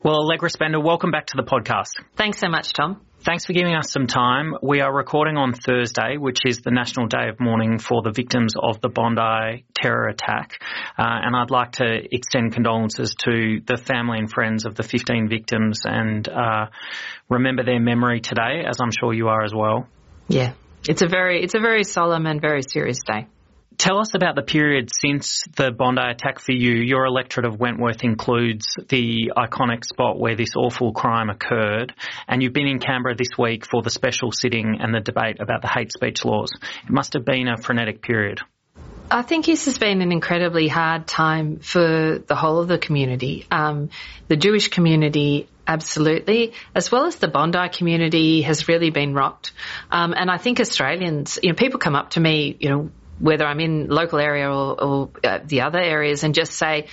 Well, Allegra Spender, welcome back to the podcast. Thanks so much, Tom. Thanks for giving us some time. We are recording on Thursday, which is the National Day of Mourning for the victims of the Bondi terror attack. And I'd like to extend condolences to the family and friends of the 15 victims and remember their memory today, as I'm sure you are as well. Yeah, it's a very solemn and very serious day. Tell us about the period since the Bondi attack for you. Your electorate of Wentworth includes the iconic spot where this awful crime occurred, and you've been in Canberra this week for the special sitting and the debate about the hate speech laws. It must have been a frenetic period. I think this has been an incredibly hard time for the whole of the community. The Jewish community, absolutely, as well as the Bondi community, has really been rocked. And I think Australians, people come up to me, whether I'm in local area or the other areas, and just say,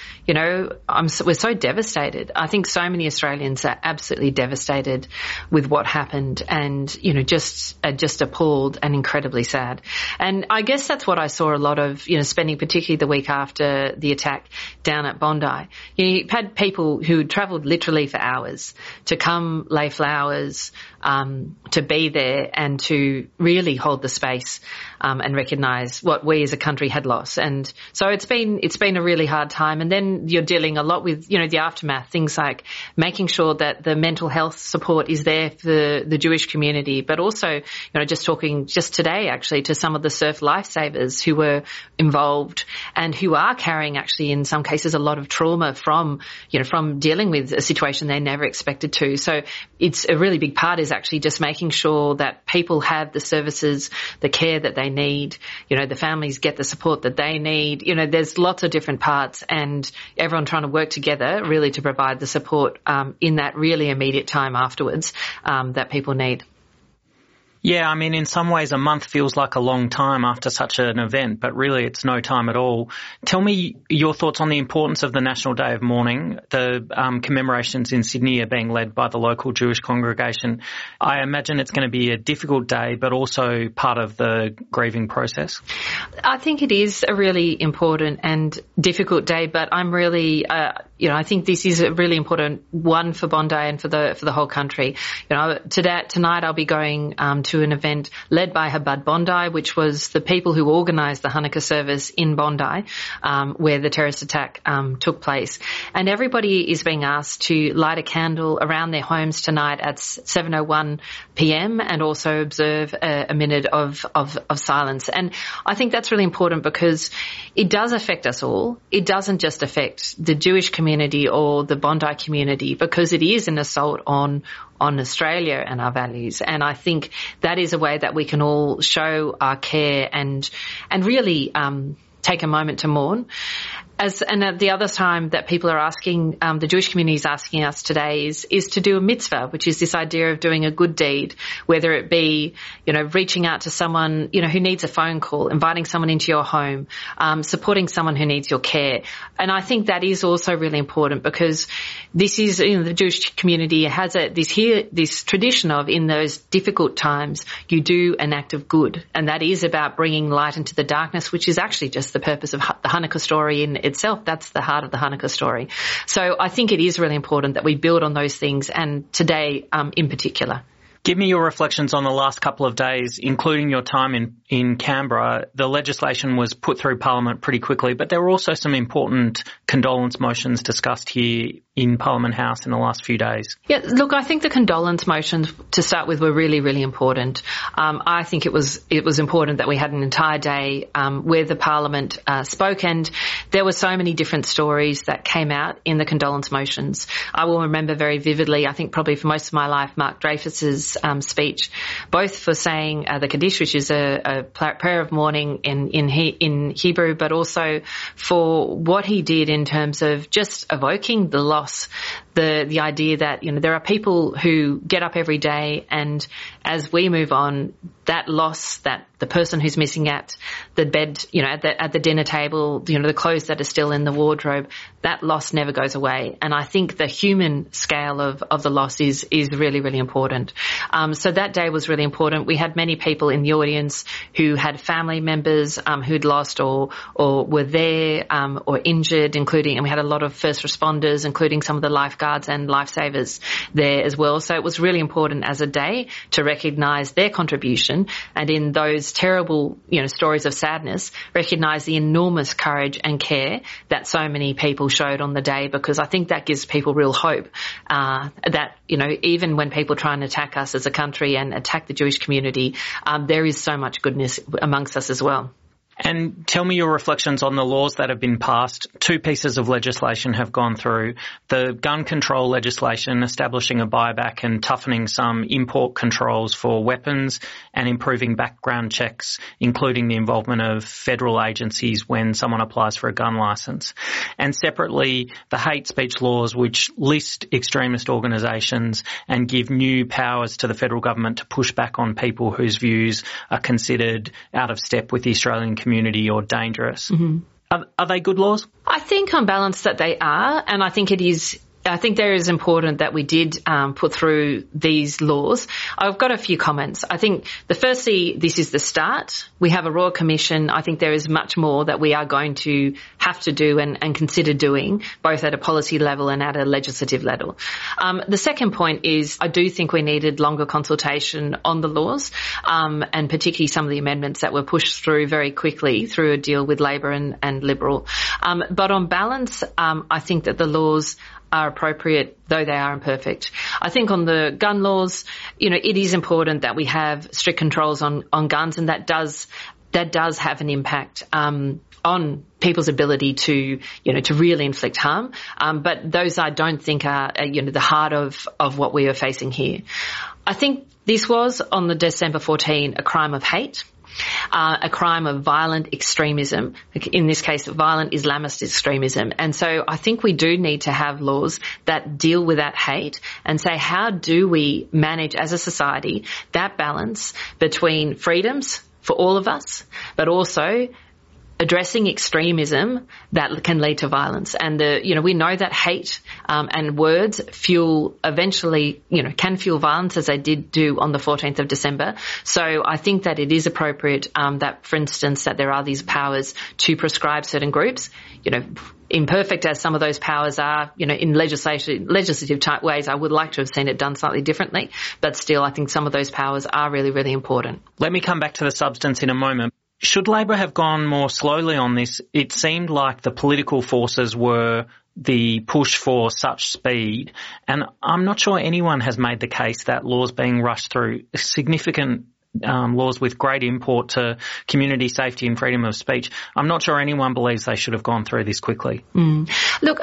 we're so devastated. I think so many Australians are absolutely devastated with what happened and, just appalled and incredibly sad. And I guess that's what I saw a lot of, spending particularly the week after the attack down at Bondi. You had people who travelled literally for hours to come lay flowers, to be there and to really hold the space and recognise what we as a country had lost. And so it's been a really hard time. And then you're dealing a lot with, the aftermath, things like making sure that the mental health support is there for the Jewish community, but also, just talking just today actually to some of the surf lifesavers who were involved and who are carrying actually in some cases a lot of trauma from dealing with a situation they never expected to. So it's a really big part is actually just making sure that people have the services, the care that they need, the families get the support that they need. There's lots of different parts and everyone trying to work together really to provide the support in that really immediate time afterwards that people need. Yeah, I mean, in some ways a month feels like a long time after such an event, but really it's no time at all. Tell me your thoughts on the importance of the National Day of Mourning. The commemorations in Sydney are being led by the local Jewish congregation. I imagine it's going to be a difficult day, but also part of the grieving process. I think it is a really important and difficult day, but I'm really, I think this is a really important one for Bondi and for the whole country. Tonight I'll be going to an event led by Chabad Bondi, which was the people who organised the Hanukkah service in Bondi, where the terrorist attack took place. And everybody is being asked to light a candle around their homes tonight at 7:01 p.m. and also observe a minute of silence. And I think that's really important because it does affect us all. It doesn't just affect the Jewish community or the Bondi community because it is an assault on Australia and our values. And I think that is a way that we can all show our care and really take a moment to mourn. And at the other time that people are asking, the Jewish community is asking us today is to do a mitzvah, which is this idea of doing a good deed, whether it be, reaching out to someone, who needs a phone call, inviting someone into your home, supporting someone who needs your care. And I think that is also really important because this is, the Jewish community has this tradition of in those difficult times, you do an act of good. And that is about bringing light into the darkness, which is actually just the purpose of the Hanukkah story in itself. That's the heart of the Hanukkah story. So I think it is really important that we build on those things, and today in particular. Give me your reflections on the last couple of days, including your time in Canberra. The legislation was put through Parliament pretty quickly, but there were also some important condolence motions discussed here in Parliament House in the last few days. Yeah, look, I think the condolence motions, to start with, were really, really important. I think it was important that we had an entire day where the Parliament spoke, and there were so many different stories that came out in the condolence motions. I will remember very vividly, I think probably for most of my life, Mark Dreyfus's speech, both for saying the Kaddish, which is a prayer of mourning in Hebrew, but also for what he did in terms of just evoking the loss, the idea that, there are people who get up every day, and as we move on, that loss, that the person who's missing at the bed, at the dinner table, the clothes that are still in the wardrobe, that loss never goes away. And I think the human scale of the loss is really, really important. So that day was really important. We had many people in the audience who had family members who'd lost or were there or injured, and we had a lot of first responders, including some of the lifeguards and lifesavers there as well. So it was really important as a day to recognise their contribution, and in those terrible, stories of sadness, recognise the enormous courage and care that so many people showed on the day, because I think that gives people real hope that, even when people try and attack us as a country and attack the Jewish community, there is so much goodness amongst us as well. And tell me your reflections on the laws that have been passed. 2 pieces of legislation have gone through. The gun control legislation establishing a buyback and toughening some import controls for weapons and improving background checks, including the involvement of federal agencies when someone applies for a gun licence. And separately, the hate speech laws, which list extremist organisations and give new powers to the federal government to push back on people whose views are considered out of step with the Australian community or dangerous. Mm-hmm. Are they good laws? I think on balance that they are, and I think there is important that we did put through these laws. I've got a few comments. I think firstly, this is the start. We have a Royal Commission. I think there is much more that we are going to have to do and consider doing, both at a policy level and at a legislative level. The second point is I do think we needed longer consultation on the laws, and particularly some of the amendments that were pushed through very quickly through a deal with Labor and Liberal. But on balance, I think that the laws are appropriate, though they are imperfect. I think on the gun laws, it is important that we have strict controls on guns, and that does have an impact on people's ability to really inflict harm. But those I don't think are, the heart of what we are facing here. I think this was, on the December 14, a crime of hate. A crime of violent extremism, in this case violent Islamist extremism. And so I think we do need to have laws that deal with that hate and say, how do we manage as a society that balance between freedoms for all of us, but also addressing extremism that can lead to violence. And we know that hate and words eventually can fuel violence, as they did do on the 14th of December. So I think that it is appropriate that, for instance, that there are these powers to prescribe certain groups. Imperfect as some of those powers are, in legislative type ways, I would like to have seen it done slightly differently. But still, I think some of those powers are really, really important. Let me come back to the substance in a moment. Should Labor have gone more slowly on this? It seemed like the political forces were the push for such speed, and I'm not sure anyone has made the case that laws being rushed through, significant laws with great import to community safety and freedom of speech, I'm not sure anyone believes they should have gone through this quickly. Look,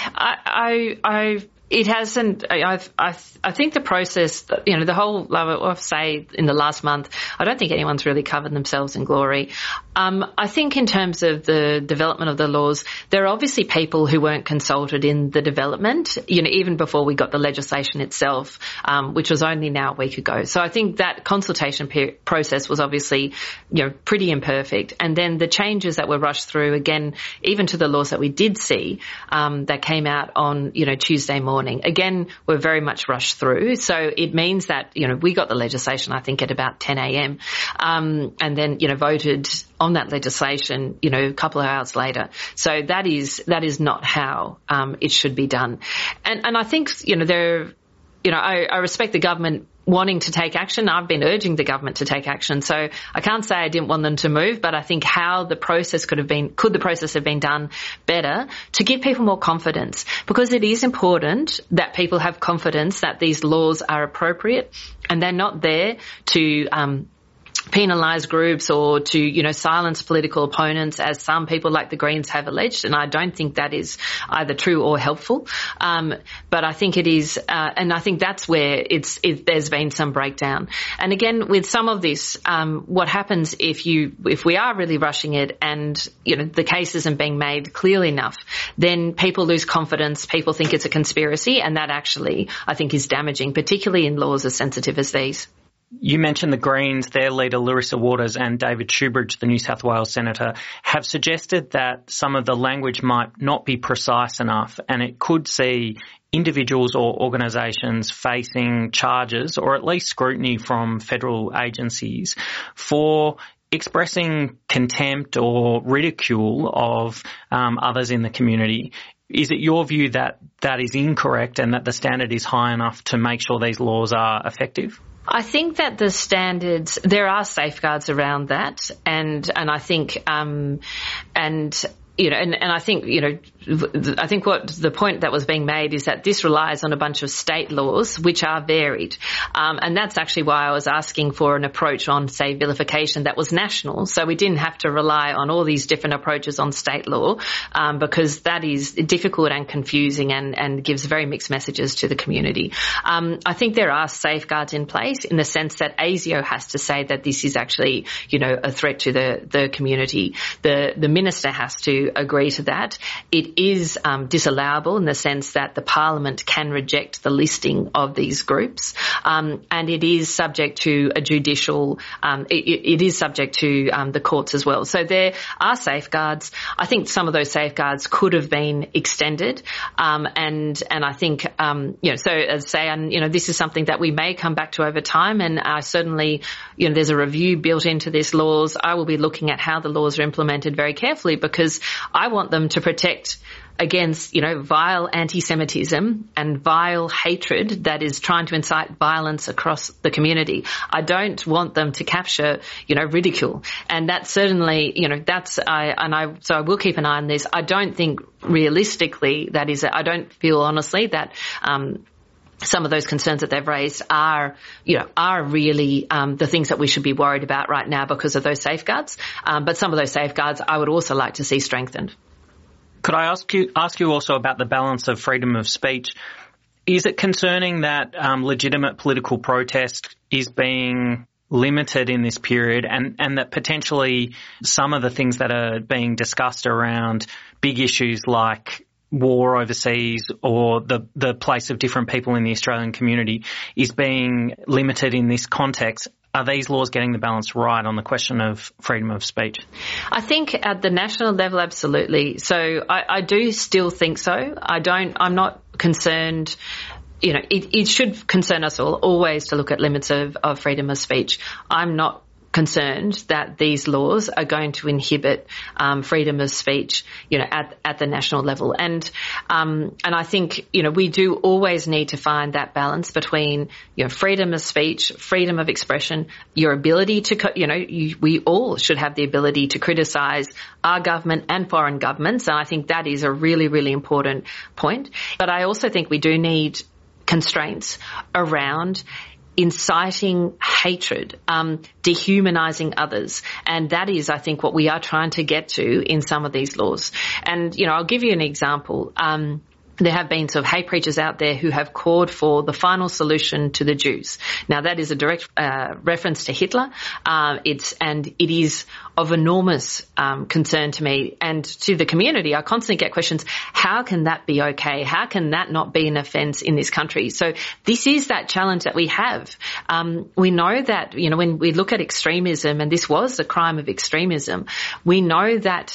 it hasn't. I think the process, the whole, I'll say in the last month, I don't think anyone's really covered themselves in glory. I think in terms of the development of the laws, there are obviously people who weren't consulted in the development, even before we got the legislation itself, which was only now a week ago. So I think that consultation process was obviously, pretty imperfect. And then the changes that were rushed through, again, even to the laws that we did see, that came out on, Tuesday morning, again, were very much rushed through. So it means that, we got the legislation, I think, at about 10 a.m. And then, voted on that legislation, a couple of hours later. So that is not how it should be done. And I think, I respect the government wanting to take action. I've been urging the government to take action. So I can't say I didn't want them to move, but I think how the process could the process have been done better to give people more confidence, because it is important that people have confidence that these laws are appropriate and they're not there to penalise groups or to, silence political opponents, as some people like the Greens have alleged. And I don't think that is either true or helpful. But I think it is, and I think that's where there's been some breakdown. And again, with some of this, what happens if we are really rushing it and, the case isn't being made clearly enough, then people lose confidence. People think it's a conspiracy, and that actually, I think, is damaging, particularly in laws as sensitive as these. You mentioned the Greens, their leader Larissa Waters and David Shoebridge, the New South Wales Senator, have suggested that some of the language might not be precise enough and it could see individuals or organisations facing charges or at least scrutiny from federal agencies for expressing contempt or ridicule of others in the community. Is it your view that that is incorrect and that the standard is high enough to make sure these laws are effective? I think that the standards, there are safeguards around that, and I think, and I think, I think what the point that was being made is that this relies on a bunch of state laws which are varied. And that's actually why I was asking for an approach on, say, vilification that was national. So we didn't have to rely on all these different approaches on state law, because that is difficult and confusing and gives very mixed messages to the community. I think there are safeguards in place in the sense that ASIO has to say that this is actually, a threat to the community. The minister has to agree to that. It is disallowable in the sense that the Parliament can reject the listing of these groups, and it is subject to a judicial. It is subject to the courts as well. So there are safeguards. I think some of those safeguards could have been extended, and I think so as I say, and this is something that we may come back to over time. And I certainly, there's a review built into these laws. I will be looking at how the laws are implemented very carefully because I want them to protect against, vile anti-Semitism and vile hatred that is trying to incite violence across the community. I don't want them to capture, ridicule. And that's certainly, so I will keep an eye on this. I don't think realistically I don't feel honestly that, some of those concerns that they've raised are really the things that we should be worried about right now because of those safeguards. But some of those safeguards I would also like to see strengthened. Could I ask you also about the balance of freedom of speech? Is it concerning that legitimate political protest is being limited in this period and that potentially some of the things that are being discussed around big issues like war overseas or the place of different people in the Australian community is being limited in this context? Are these laws getting the balance right on the question of freedom of speech? I think at the national level, absolutely. So I do still think so. I'm not concerned. It should concern us all always to look at limits of freedom of speech. I'm not concerned that these laws are going to inhibit freedom of speech, at the national level. And I think, we do always need to find that balance between, freedom of speech, freedom of expression, your ability to, we all should have the ability to criticise our government and foreign governments. And I think that is a really, really important point. But I also think we do need constraints around inciting hatred, dehumanising others. And that is, I think, what we are trying to get to in some of these laws. And, I'll give you an example. There have been sort of hate preachers out there who have called for the final solution to the Jews. Now, that is a direct reference to Hitler. It is of enormous concern to me and to the community. I constantly get questions, how can that be okay? How can that not be an offence in this country? So this is that challenge that we have. We know that, when we look at extremism, and this was a crime of extremism, we know that,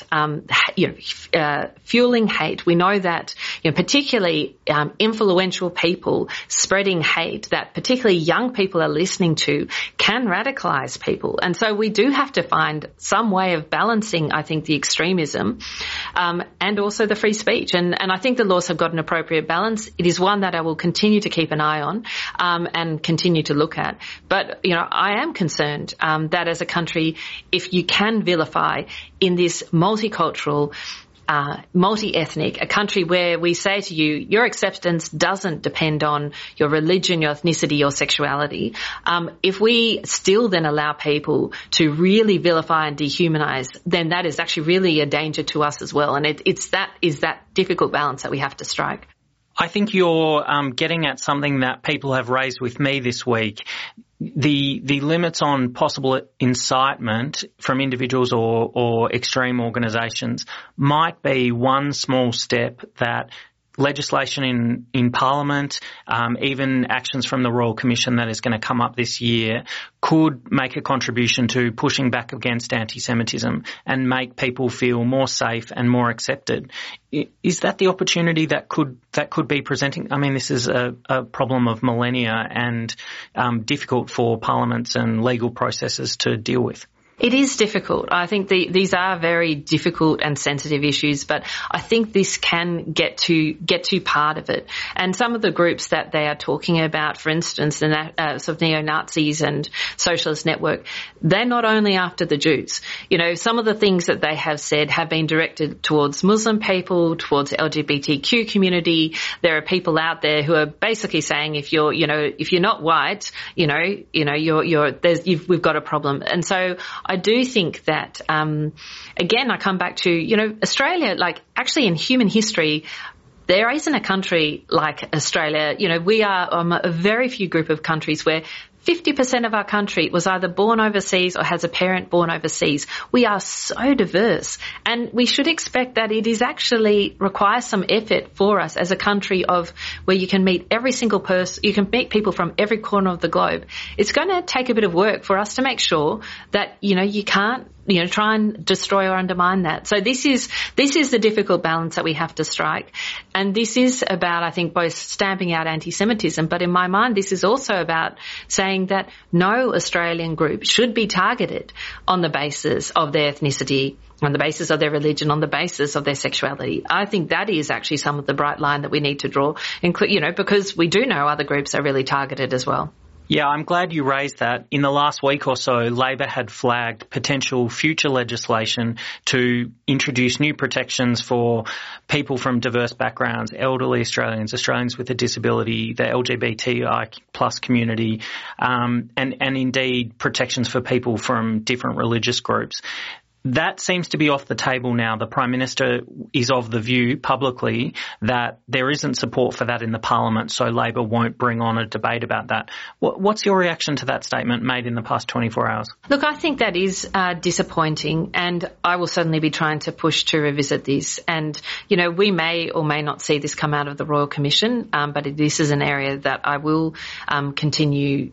fueling hate, we know that, particularly influential people spreading hate that particularly young people are listening to can radicalise people. And so we do have to find some way of balancing, I think, the extremism and also the free speech. And I think the laws have got an appropriate balance. It is one that I will continue to keep an eye on and continue to look at. But, I am concerned that as a country, if you can vilify in this multicultural, multi-ethnic, a country where we say to you, your acceptance doesn't depend on your religion, your ethnicity, your sexuality. If we still then allow people to really vilify and dehumanize, then that is actually really a danger to us as well. And it's that difficult balance that we have to strike. I think you're getting at something that people have raised with me this week. The limits on possible incitement from individuals or extreme organisations might be one small step that legislation in Parliament, even actions from the Royal Commission that is going to come up this year could make a contribution to pushing back against anti-Semitism and make people feel more safe and more accepted. Is that the opportunity that could be presenting? I mean, this is a problem of millennia and difficult for parliaments and legal processes to deal with. It is difficult. I think these are very difficult and sensitive issues, but I think this can get to part of it. And some of the groups that they are talking about, for instance, the sort of neo-Nazis and Socialist Network, they're not only after the Jews. You know, some of the things that they have said have been directed towards Muslim people, towards the LGBTQ community. There are people out there who are basically saying if you're not white, we've got a problem. And so I do think that, again, I come back to, Australia, like actually in human history, there isn't a country like Australia. You know, we are a very few group of countries where 50% of our country was either born overseas or has a parent born overseas. We are so diverse, and we should expect that it is actually requires some effort for us as a country of where you can meet every single person, you can meet people from every corner of the globe. It's going to take a bit of work for us to make sure that, you can't, try and destroy or undermine that. So this is the difficult balance that we have to strike. And this is about, I think, both stamping out anti-Semitism, but in my mind, this is also about saying that no Australian group should be targeted on the basis of their ethnicity, on the basis of their religion, on the basis of their sexuality. I think that is actually some of the bright line that we need to draw, because we do know other groups are really targeted as well. Yeah, I'm glad you raised that. In the last week or so, Labor had flagged potential future legislation to introduce new protections for people from diverse backgrounds, elderly Australians, Australians with a disability, the LGBTI plus community, and indeed protections for people from different religious groups. That seems to be off the table now. The Prime Minister is of the view publicly that there isn't support for that in the Parliament, so Labor won't bring on a debate about that. What's your reaction to that statement made in the past 24 hours? Look, I think that is disappointing, and I will certainly be trying to push to revisit this. And, we may or may not see this come out of the Royal Commission, but this is an area that I will continue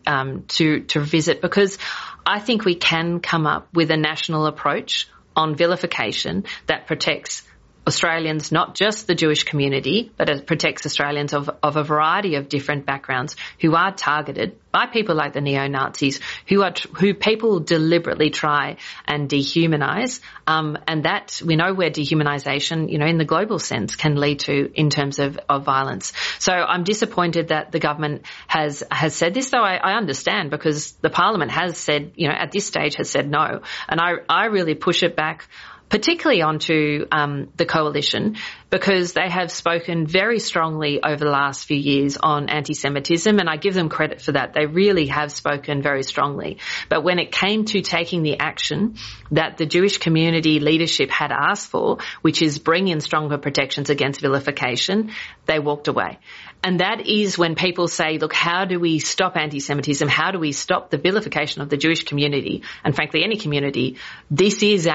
to visit, because I think we can come up with a national approach on vilification that protects Australians, not just the Jewish community, but it protects Australians of a variety of different backgrounds who are targeted by people like the neo-Nazis, who people deliberately try and dehumanise, and that we know where dehumanisation, in the global sense, can lead to in terms of violence. So I'm disappointed that the government has said this, though I understand, because the Parliament has said, at this stage has said no, and I really push it back, particularly onto the coalition, because they have spoken very strongly over the last few years on anti-Semitism, and I give them credit for that. They really have spoken very strongly. But when it came to taking the action that the Jewish community leadership had asked for, which is bring in stronger protections against vilification, they walked away. And that is when people say, look, how do we stop anti-Semitism? How do we stop the vilification of the Jewish community? And frankly, any community. This is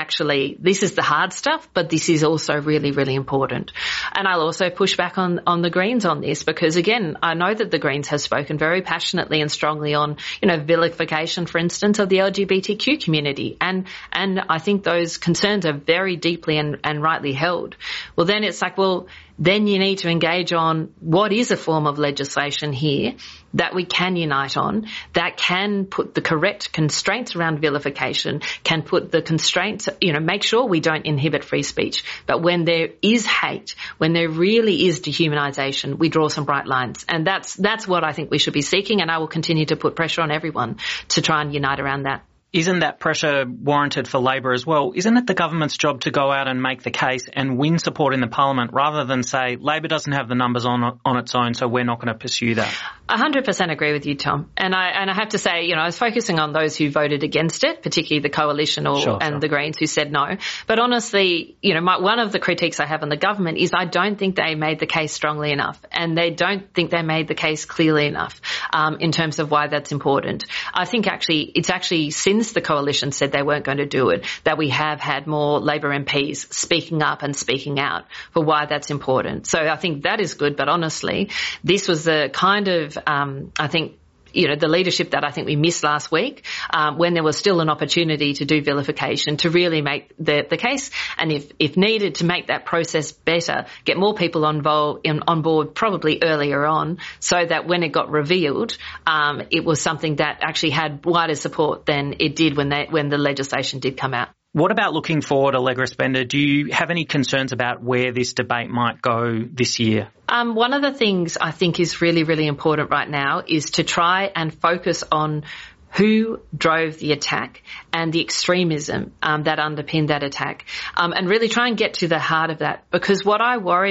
the hard stuff, but this is also really, really important. And I'll also push back on the Greens on this, because again, I know that the Greens have spoken very passionately and strongly on, vilification, for instance, of the LGBTQ community. And I think those concerns are very deeply and rightly held. Well, then it's like, then you need to engage on what is a form of legislation here that we can unite on, that can put the correct constraints around vilification, can put the constraints, make sure we don't inhibit free speech. But when there is hate, when there really is dehumanisation, we draw some bright lines. And that's what I think we should be seeking, and I will continue to put pressure on everyone to try and unite around that. Isn't that pressure warranted for Labor as well? Isn't it the government's job to go out and make the case and win support in the Parliament, rather than say Labor doesn't have the numbers on its own, so we're not going to pursue that? 100% agree with you, Tom. And I have to say, I was focusing on those who voted against it, particularly the coalition and the Greens who said no. But honestly, one of the critiques I have on the government is I don't think they made the case strongly enough, and they don't think they made the case clearly enough in terms of why that's important. I think it's actually since the coalition said they weren't going to do it that we have had more Labor MPs speaking up and speaking out for why that's important. So I think that is good, but honestly, this was the kind of I think, the leadership that I think we missed last week when there was still an opportunity to do vilification, to really make the case, and if needed, to make that process better, get more people on board probably earlier on, so that when it got revealed, it was something that actually had wider support than it did when the legislation did come out. What about looking forward, Allegra Spender? Do you have any concerns about where this debate might go this year? One of the things I think is really, really important right now is to try and focus on who drove the attack and the extremism that underpinned that attack, and really try and get to the heart of that. Because one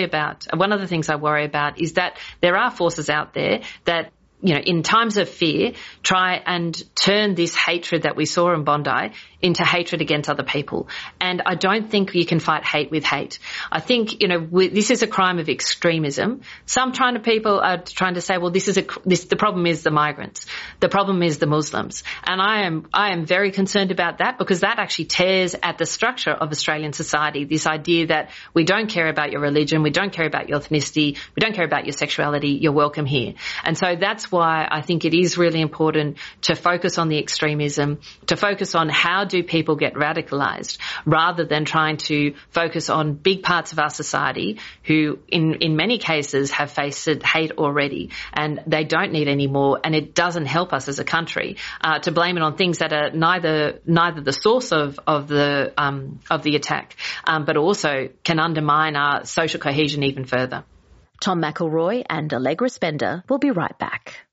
of the things I worry about is that there are forces out there that, in times of fear, try and turn this hatred that we saw in Bondi into hatred against other people. And I don't think you can fight hate with hate. I think, this is a crime of extremism. Some people are trying to say, well, the problem is the migrants. The problem is the Muslims. And I am very concerned about that, because that actually tears at the structure of Australian society, this idea that we don't care about your religion, we don't care about your ethnicity, we don't care about your sexuality, you're welcome here. And so that's why I think it is really important to focus on the extremism, to focus on how do people get radicalised, rather than trying to focus on big parts of our society who in many cases have faced hate already, and they don't need any more, and it doesn't help us as a country to blame it on things that are neither the source of the attack, but also can undermine our social cohesion even further. Tom McElroy and Allegra Spender will be right back.